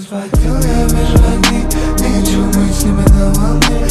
водил я между ними, ничего мыслями на волне.